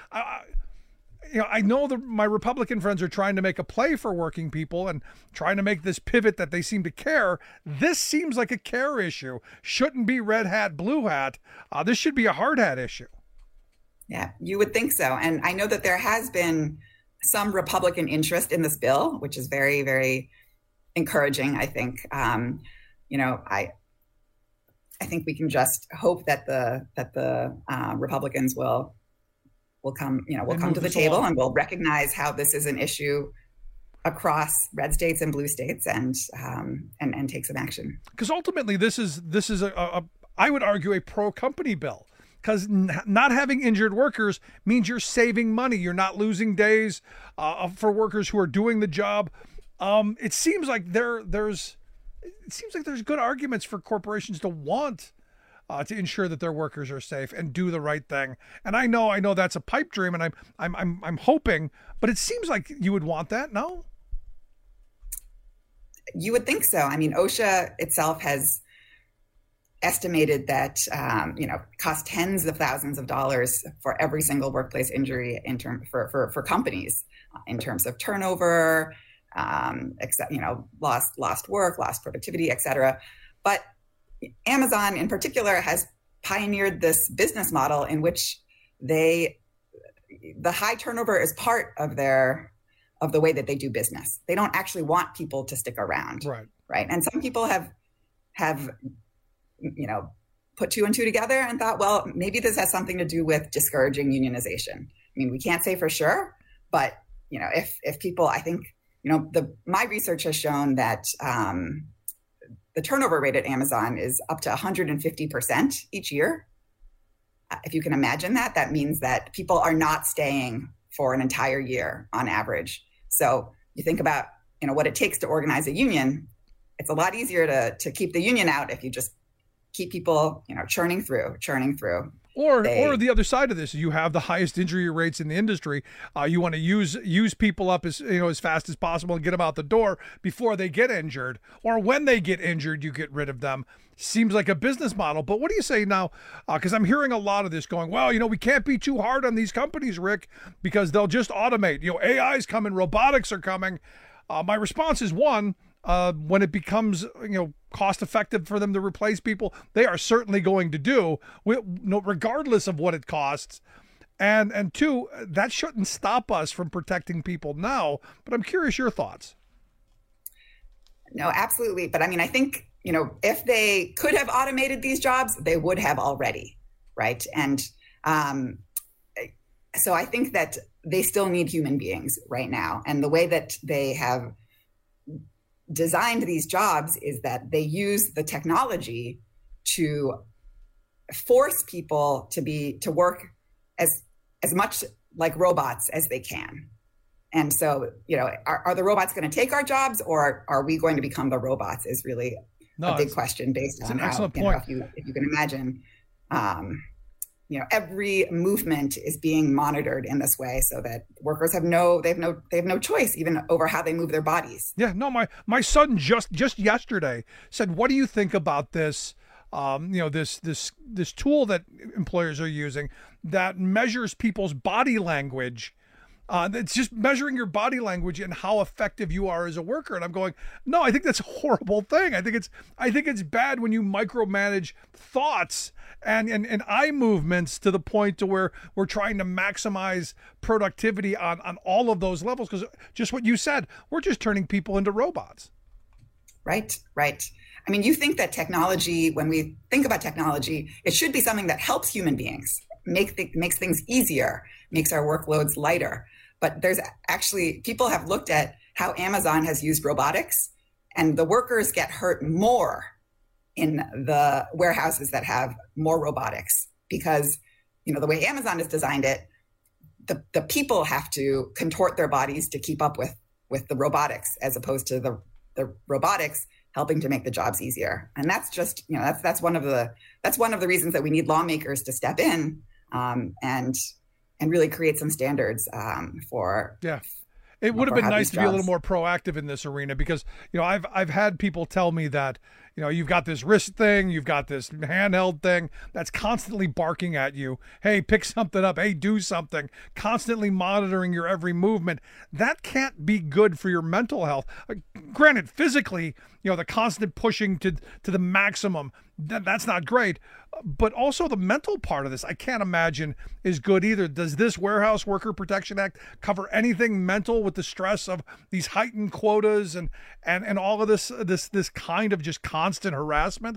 I know my Republican friends are trying to make a play for working people and trying to make this pivot that they seem to care. This seems like a care issue. Shouldn't be red hat, blue hat. This should be a hard hat issue. Yeah, you would think so. And I know that there has been some Republican interest in this bill, which is very, very encouraging, I think. I think we can just hope that the Republicans will come to the table and will recognize how this is an issue across red states and blue states and take some action. Because ultimately, this is I would argue a pro-company bill. Because not having injured workers means you're saving money. You're not losing days for workers who are doing the job. It seems like there's good arguments for corporations to want to ensure that their workers are safe and do the right thing. And I know that's a pipe dream, and I'm hoping, but it seems like you would want that. No, you would think so. I mean, OSHA itself has estimated that cost tens of thousands of dollars for every single workplace injury for companies in terms of turnover, lost work, lost productivity, et cetera. But Amazon in particular has pioneered this business model in which the high turnover is part of the way that they do business. They don't actually want people to stick around. Right. And some people have put two and two together and thought, well, maybe this has something to do with discouraging unionization. I mean, we can't say for sure, but if people, I think, my research has shown that the turnover rate at Amazon is up to 150% each year. If you can imagine that, that means that people are not staying for an entire year on average. So you think about, what it takes to organize a union. It's a lot easier to keep the union out if you just keep people, churning through. Or the other side of this, you have the highest injury rates in the industry. You want to use people up as fast as possible and get them out the door before they get injured, or when they get injured, you get rid of them. Seems like a business model. But what do you say now? Because I'm hearing a lot of this going, well, we can't be too hard on these companies, Rick, because they'll just automate. AI's coming, robotics are coming. My response is one. When it becomes, cost effective for them to replace people, they are certainly going to do, regardless of what it costs. And two, that shouldn't stop us from protecting people now. But I'm curious your thoughts. No, absolutely. But I mean, I think, if they could have automated these jobs, they would have already, right? And so I think that they still need human beings right now. And the way that they have designed these jobs is that they use the technology to force people to work as much like robots as they can. And so, are the robots going to take our jobs, or are we going to become the robots is really a big question based on how, if you can imagine, every movement is being monitored in this way, so that workers have no choice even over how they move their bodies. Yeah, no, my son just yesterday said, "What do you think about this? This tool that employers are using that measures people's body language." It's just measuring your body language and how effective you are as a worker. And I'm going, no, I think that's a horrible thing. I think it's bad when you micromanage thoughts and eye movements to the point to where we're trying to maximize productivity on all of those levels. Because just what you said, we're just turning people into robots. Right. I mean, you think that technology, when we think about technology, it should be something that helps human beings, makes things easier, makes our workloads lighter. But there's actually, people have looked at how Amazon has used robotics, and the workers get hurt more in the warehouses that have more robotics because, the way Amazon has designed it, the people have to contort their bodies to keep up with the robotics, as opposed to the robotics helping to make the jobs easier. And that's just, that's one of the reasons that we need lawmakers to step in and really create some standards for. Yeah. It would have been nice to be a little more proactive in this arena because, I've had people tell me that, you've got this wrist thing, you've got this handheld thing that's constantly barking at you. Hey, pick something up. Hey, do something. Constantly monitoring your every movement. That can't be good for your mental health. Granted, physically, the constant pushing to the maximum, that's not great. But also the mental part of this, I can't imagine is good either. Does this Warehouse Worker Protection Act cover anything mental with the stress of these heightened quotas and all of this kind of just constant harassment?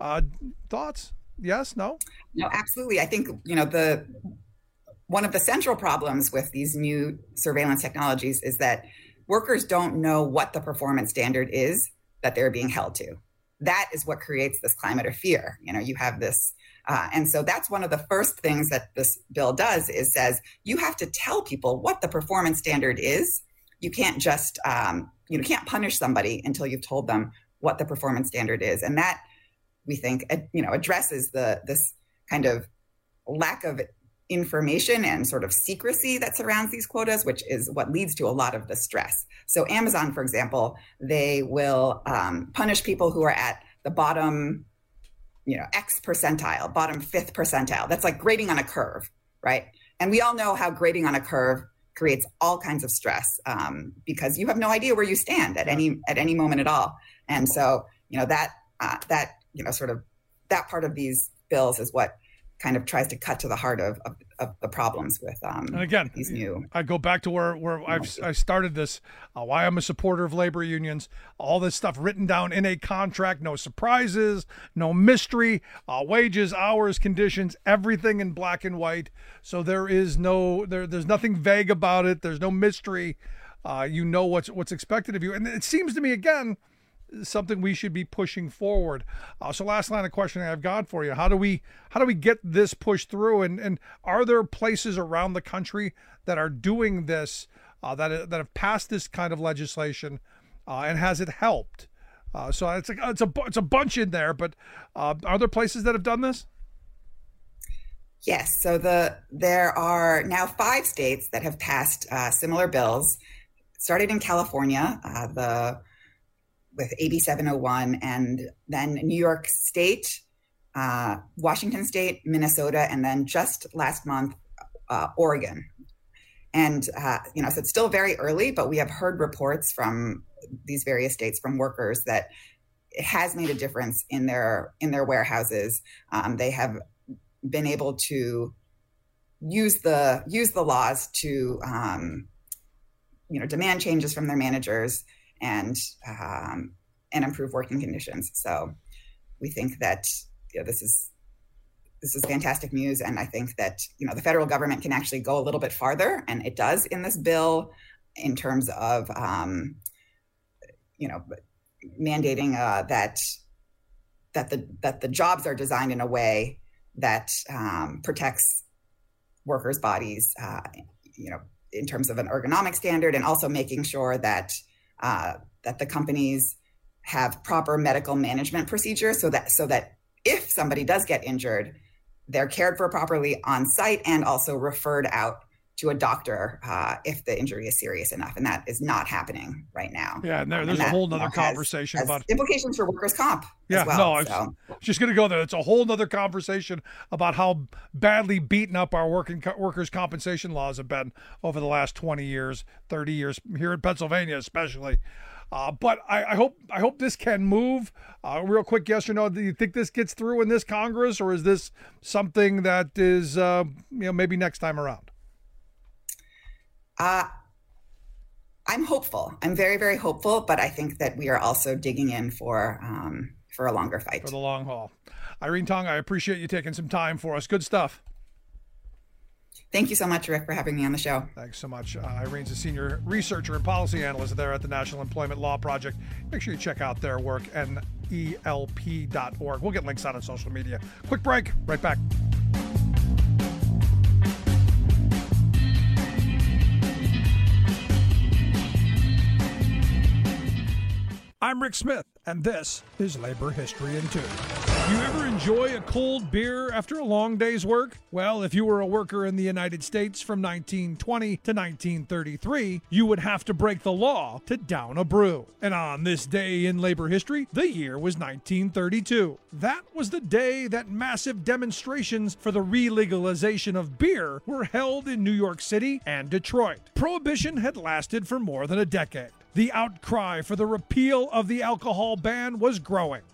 Thoughts? Yes? No? No, absolutely. I think, one of the central problems with these new surveillance technologies is that workers don't know what the performance standard is that they're being held to. That is what creates this climate of fear. You have this, and so that's one of the first things that this bill does is says you have to tell people what the performance standard is. You can't just, you can't punish somebody until you've told them what the performance standard is. And that, we think, addresses this kind of lack of information and sort of secrecy that surrounds these quotas, which is what leads to a lot of the stress. So Amazon, for example, they will punish people who are at the bottom, X percentile, bottom 5th percentile. That's like grading on a curve, right? And we all know how grading on a curve creates all kinds of stress because you have no idea where you stand at any moment at all. And so, sort of that part of these bills is what kind of tries to cut to the heart of the problems with and again, these new. I go back to where I started this, why I'm a supporter of labor unions, all this stuff written down in a contract, no surprises, no mystery, wages, hours, conditions, everything in black and white. So there is there's nothing vague about it. There's no mystery. What's expected of you. And it seems to me, again, something we should be pushing forward. So last line of questioning I've got for you. How do we get this pushed through? And are there places around the country that are doing this, that have passed this kind of legislation, and has it helped? So it's a bunch in there, but are there places that have done this? Yes. So there are now 5 states that have passed similar bills. It started in California, with AB 701, and then New York State, Washington State, Minnesota, and then just last month, Oregon. And, so it's still very early, but we have heard reports from these various states from workers that it has made a difference in their warehouses. They have been able to use the laws to, demand changes from their managers and improve working conditions. So we think that this is fantastic news, and I think that the federal government can actually go a little bit farther, and it does in this bill in terms of mandating that the jobs are designed in a way that protects workers' bodies, in terms of an ergonomic standard, and also making sure that the companies have proper medical management procedures so that if somebody does get injured, they're cared for properly on site and also referred out to a doctor if the injury is serious enough. And that is not happening right now. Yeah, and there's a whole nother conversation about implications for workers' comp. Yeah, as well, no, I was just going to go there. It's a whole nother conversation about how badly beaten up our workers' compensation laws have been over the last 20 years, 30 years, here in Pennsylvania especially. But I hope this can move. Real quick, yes or no, do you think this gets through in this Congress, or is this something that is maybe next time around? I'm hopeful. I'm very, very hopeful, but I think that we are also digging in for a longer fight. For the long haul. Irene Tong, I appreciate you taking some time for us. Good stuff. Thank you so much, Rick, for having me on the show. Thanks so much. Irene's a senior researcher and policy analyst there at the National Employment Law Project. Make sure you check out their work, NELP.org. We'll get links out on social media. Quick break. Right back. I'm Rick Smith, and this is Labor History in 2. You ever enjoy a cold beer after a long day's work? Well, if you were a worker in the United States from 1920 to 1933, you would have to break the law to down a brew. And on this day in labor history, the year was 1932. That was the day that massive demonstrations for the re-legalization of beer were held in New York City and Detroit. Prohibition had lasted for more than a decade. The outcry for the repeal of the alcohol ban was growing.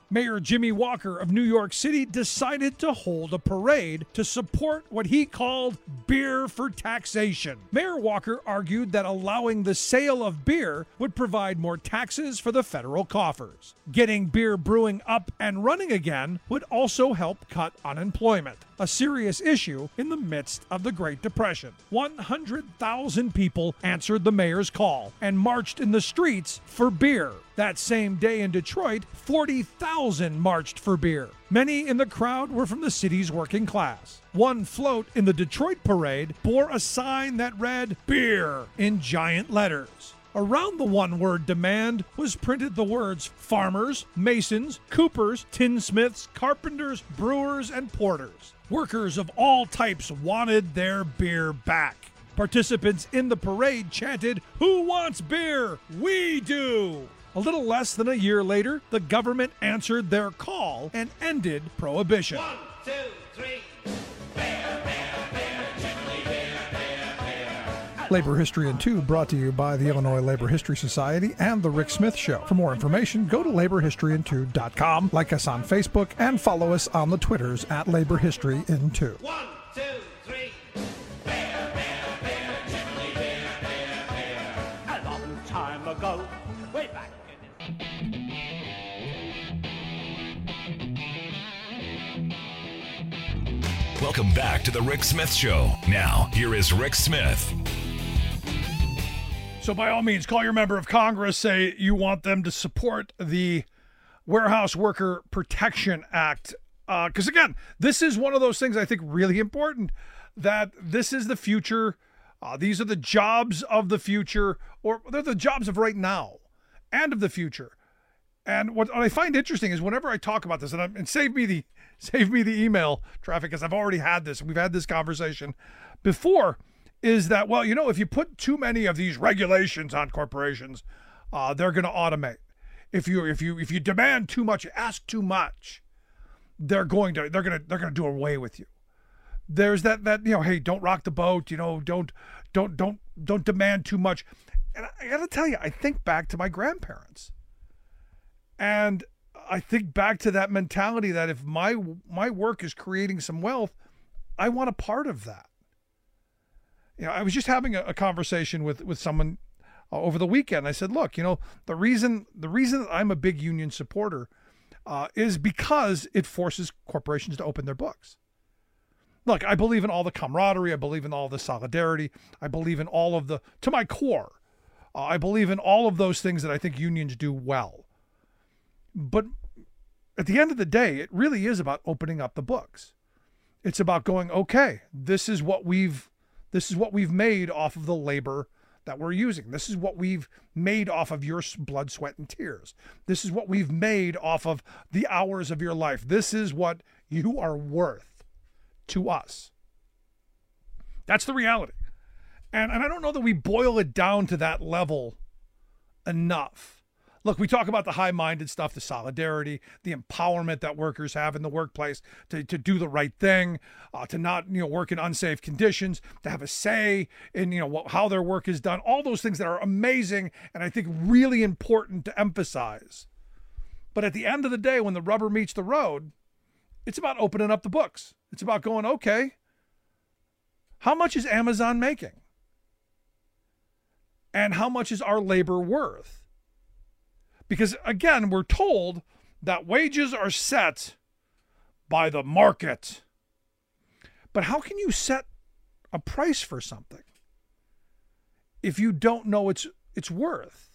Mayor Jimmy Walker of New York City decided to hold a parade to support what he called beer for taxation. Mayor Walker argued that allowing the sale of beer would provide more taxes for the federal coffers. Getting beer brewing up and running again would also help cut unemployment, a serious issue in the midst of the Great Depression. 100,000 people answered the mayor's call and marched in the streets for beer. That same day in Detroit, 40,000 marched for beer. Many in the crowd were from the city's working class. One float in the Detroit parade bore a sign that read, "Beer," in giant letters. Around the one-word demand was printed the words farmers, masons, coopers, tinsmiths, carpenters, brewers, and porters. Workers of all types wanted their beer back. Participants in the parade chanted, "Who wants beer? We do!" A little less than a year later, the government answered their call and ended prohibition. 1, 2, 3. Beer, beer, beer, Jibbly beer, beer, beer. Labor History in 2 brought to you by the Illinois Labor History Society and The Rick Smith Show. For more information, go to laborhistoryin2.com, like us on Facebook, and follow us on the Twitters at Labor History in 2. 1, 2, 3. Beer, beer, beer, Jibbly beer, beer, beer. A long time ago, way back. Welcome back to the Rick Smith Show. Now, here is Rick Smith. So by all means, call your member of Congress, say you want them to support the Warehouse Worker Protection Act. Because again, this is one of those things I think really important, that this is the future. These are the jobs of the future, or they're the jobs of right now and of the future. And what I find interesting is whenever I talk about this, and save me the email traffic, because I've already had this. We've had this conversation before. Is that, well, if you put too many of these regulations on corporations, they're going to automate. If you demand too much, ask too much, they're going to do away with you. There's that hey, don't rock the boat. Don't demand too much. And I got to tell you, I think back to my grandparents. And I think back to that mentality that if my work is creating some wealth, I want a part of that. I was just having a conversation with someone over the weekend. I said, look, the reason that I'm a big union supporter is because it forces corporations to open their books. Look, I believe in all the camaraderie. I believe in all the solidarity. I believe in all of to my core. I believe in all of those things that I think unions do well. But at the end of the day, it really is about opening up the books. It's about going, okay, this is what we've made off of the labor that we're using. This is what we've made off of your blood, sweat, and tears. This is what we've made off of the hours of your life. This is what you are worth to us. That's the reality. And I don't know that we boil it down to that level enough. Look, we talk about the high-minded stuff, the solidarity, the empowerment that workers have in the workplace to do the right thing, to not work in unsafe conditions, to have a say in how their work is done. All those things that are amazing and I think really important to emphasize. But at the end of the day, when the rubber meets the road, it's about opening up the books. It's about going, okay, how much is Amazon making? And how much is our labor worth? Because, again, we're told that wages are set by the market. But how can you set a price for something if you don't know its worth?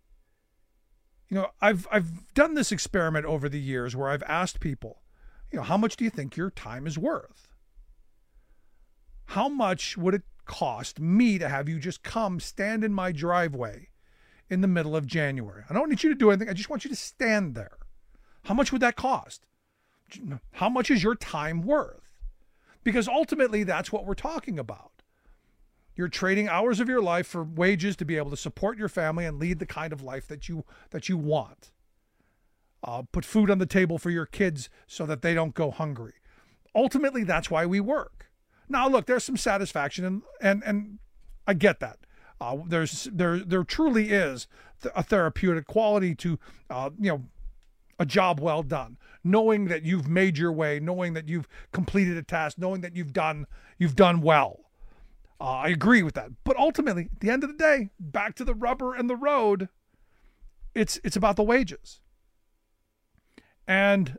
I've done this experiment over the years where I've asked people, how much do you think your time is worth? How much would it cost me to have you just come stand in my driveway in the middle of January? I don't need you to do anything. I just want you to stand there. How much would that cost? How much is your time worth? Because ultimately that's what we're talking about. You're trading hours of your life for wages to be able to support your family and lead the kind of life that you want. Put food on the table for your kids so that they don't go hungry. Ultimately, that's why we work. Now, look, there's some satisfaction and I get that. There truly is a therapeutic quality to, a job well done, knowing that you've made your way, knowing that you've completed a task, knowing that you've done well. I agree with that. But ultimately, at the end of the day, back to the rubber and the road, it's about the wages. And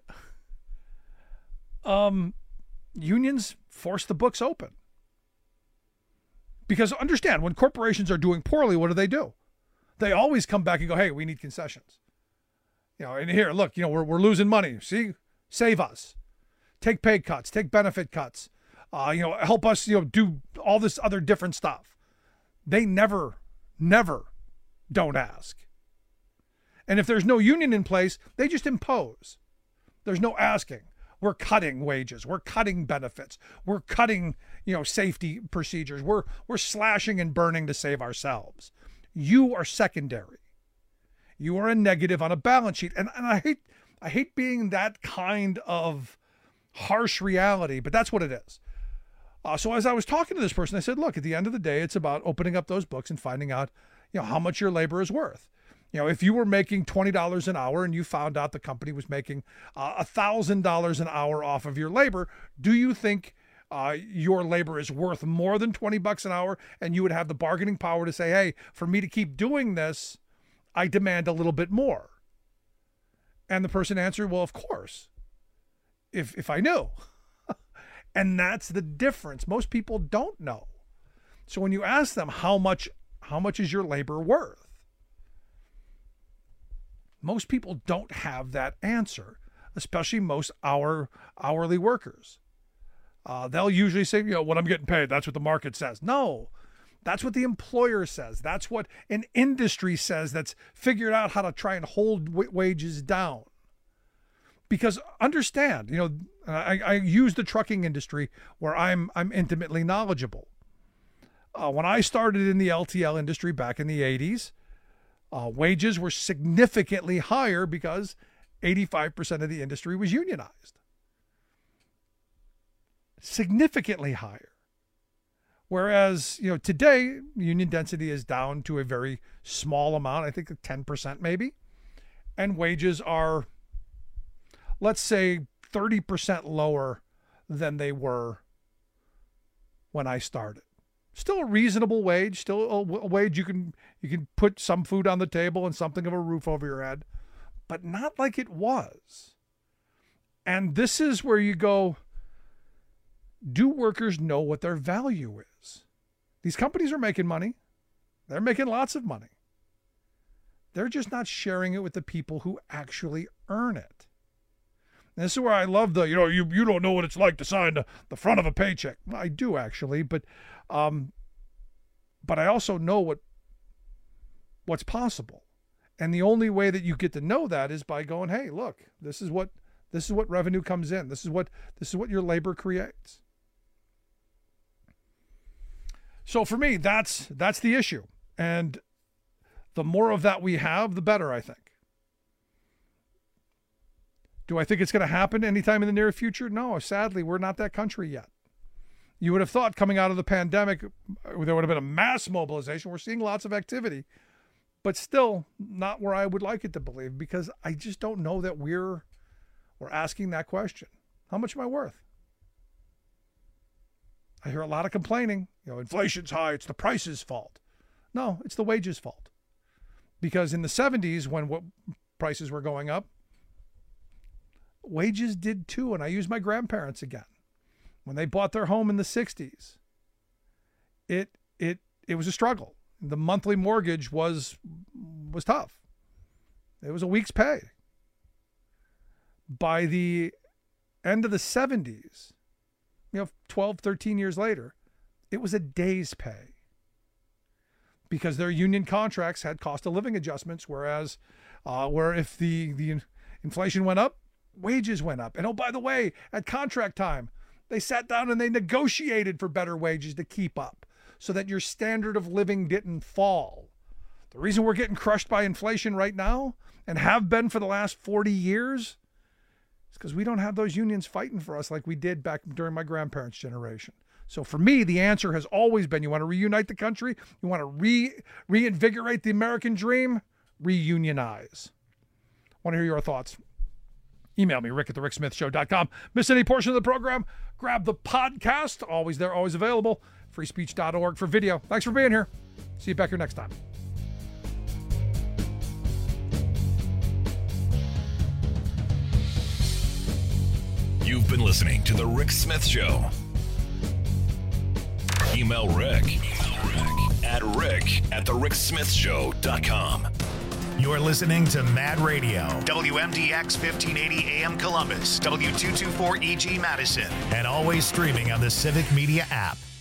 unions force the books open. Because understand, when corporations are doing poorly, what do? They always come back and go, hey, we need concessions. And here, look, we're losing money. See, save us. Take pay cuts, take benefit cuts. Help us, do all this other different stuff. They never don't ask. And if there's no union in place, they just impose. There's no asking. We're cutting wages. We're cutting benefits. We're cutting, safety procedures. We're slashing and burning to save ourselves. You are secondary. You are a negative on a balance sheet. And I hate being that kind of harsh reality, but that's what it is. So as I was talking to this person, I said, look, at the end of the day, it's about opening up those books and finding out, how much your labor is worth. If you were making $20 an hour and you found out the company was making $1,000 an hour off of your labor, do you think your labor is worth more than $20 an hour? And you would have the bargaining power to say, hey, for me to keep doing this, I demand a little bit more. And the person answered, well, of course, if I knew. And that's the difference. Most people don't know. So when you ask them how much is your labor worth? Most people don't have that answer, especially most hourly workers. They'll usually say, what I'm getting paid, that's what the market says. No, that's what the employer says. That's what an industry says that's figured out how to try and hold wages down. Because understand, I use the trucking industry where I'm intimately knowledgeable. When I started in the LTL industry back in the 80s, wages were significantly higher because 85% of the industry was unionized. Significantly higher. Whereas, today, union density is down to a very small amount, I think 10% maybe. And wages are, let's say, 30% lower than they were when I started. Still a reasonable wage, still a wage you can put some food on the table and something of a roof over your head, but not like it was. And this is where you go, do workers know what their value is? These companies are making money. They're making lots of money. They're just not sharing it with the people who actually earn it. And this is where I love the, you don't know what it's like to sign the front of a paycheck. Well, I do actually, but I also know what's possible. And the only way that you get to know that is by going, hey, look, this is what revenue comes in. This is what your labor creates. So for me, that's the issue. And the more of that we have, the better, I think. Do I think it's going to happen anytime in the near future? No, sadly, we're not that country yet. You would have thought coming out of the pandemic, there would have been a mass mobilization. We're seeing lots of activity, but still not where I would like it to believe, because I just don't know that we're asking that question. How much am I worth? I hear a lot of complaining. Inflation's high. It's the price's fault. No, it's the wages' fault. Because in the 70s, when prices were going up, wages did too. And I use my grandparents again. When they bought their home in the 60s, it was a struggle. The monthly mortgage was tough. It was a week's pay. By the end of the 70s, 12, 13 years later, it was a day's pay. Because their union contracts had cost of living adjustments, whereas where if the inflation went up, wages went up. And oh, by the way, at contract time, they sat down and they negotiated for better wages to keep up so that your standard of living didn't fall. The reason we're getting crushed by inflation right now and have been for the last 40 years is because we don't have those unions fighting for us like we did back during my grandparents' generation. So for me, the answer has always been, you want to reunite the country? You want to reinvigorate the American dream? Reunionize. I want to hear your thoughts. Email me, rick@thericksmithshow.com. Miss any portion of the program? Grab the podcast. Always there, always available. freespeech.org for video. Thanks for being here. See you back here next time. You've been listening to The Rick Smith Show. Email Rick at rick@thericksmithshow.com. You're listening to Mad Radio, WMDX 1580 AM Columbus, W224 EG Madison, and always streaming on the Civic Media app.